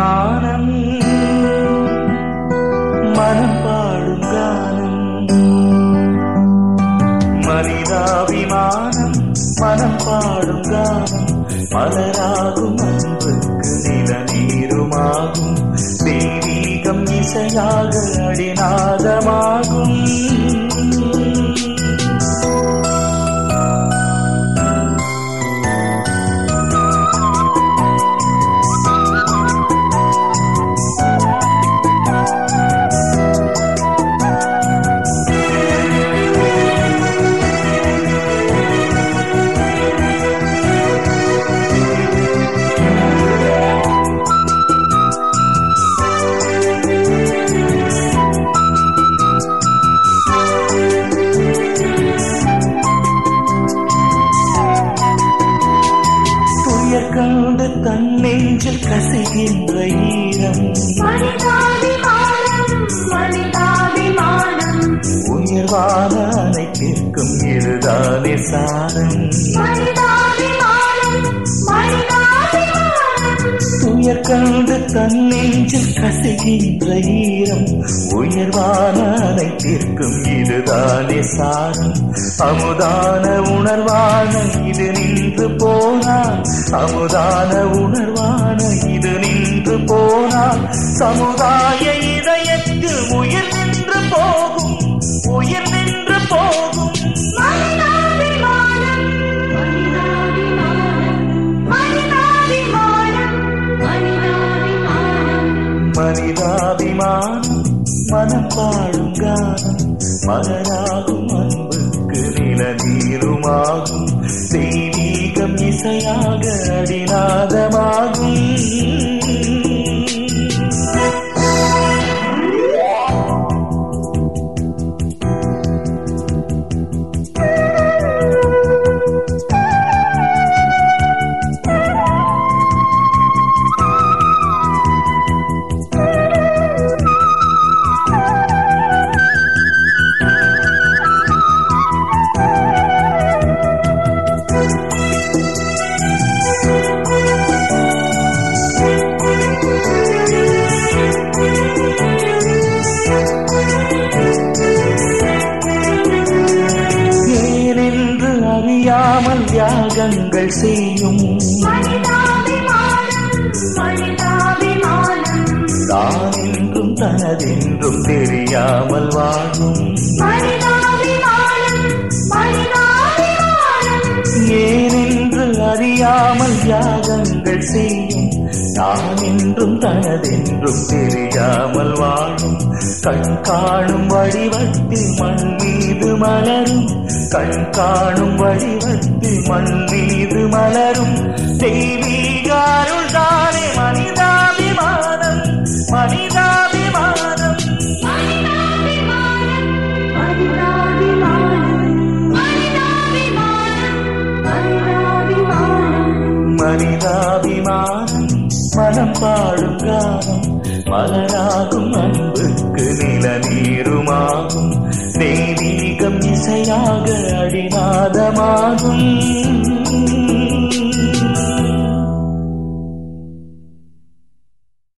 மனிதாபிமானம் மனம் பாடும் கானம். மனிதாபிமானம் மனம் பாடும் கானம். மலராகும் அன்புக்கு நிலநீருமாகும். தெய்வீகம் இசையாக அடிநாதமாகும். கண்டு தன் நெஞ்சில் கசிகின்ற ஈரம். உயர்வான அனைத்திற்கும் இதுதானே சாரம். துயர் கண்டு தன் நெஞ்சில் கசிகின்ற ஈரம். உயர்வான அனைத்திற்கும் இதுதானே சாரம். அமுதான உணர்வான இது நின்று போனால். அமுதான உணர்வான இது நின்று போனால். சமுதாய இதயத்தில் உயிர் நின்று போகும். உயிர் நின்று போகும். மனிதாபிமானம் மனம் பாடும் கானம். மலராகும் அன்புக்கு நிலநீருமாகும். தெய்வீகம் இசையாக அடிநாதமாகும். அறியாமல் தியாகங்கள் செய்யும். தான் என்றும் தனதென்றும் தெரியாமல் வாழும். ஏனென்று அறியாமல் தியாகங்கள் செய்யும். தான் என்றும் தனதென்றும் தெரியாமல் வாழும். கண் காணும் வடிவத்தில் மண் மீது மலரும். கண் காணும் வடிவத்தில் மண் மீது மலரும். தெய்வீக அருள் தானே மனிதாபிமானம். மனிதாபிமானம். மனிதாபிமானம் மனம் பாடும் கானம். மலராகும் அன்புக்கு நிலநீருமாகும். தெய்வீகம் இசையாக அடிநாதமாகும்.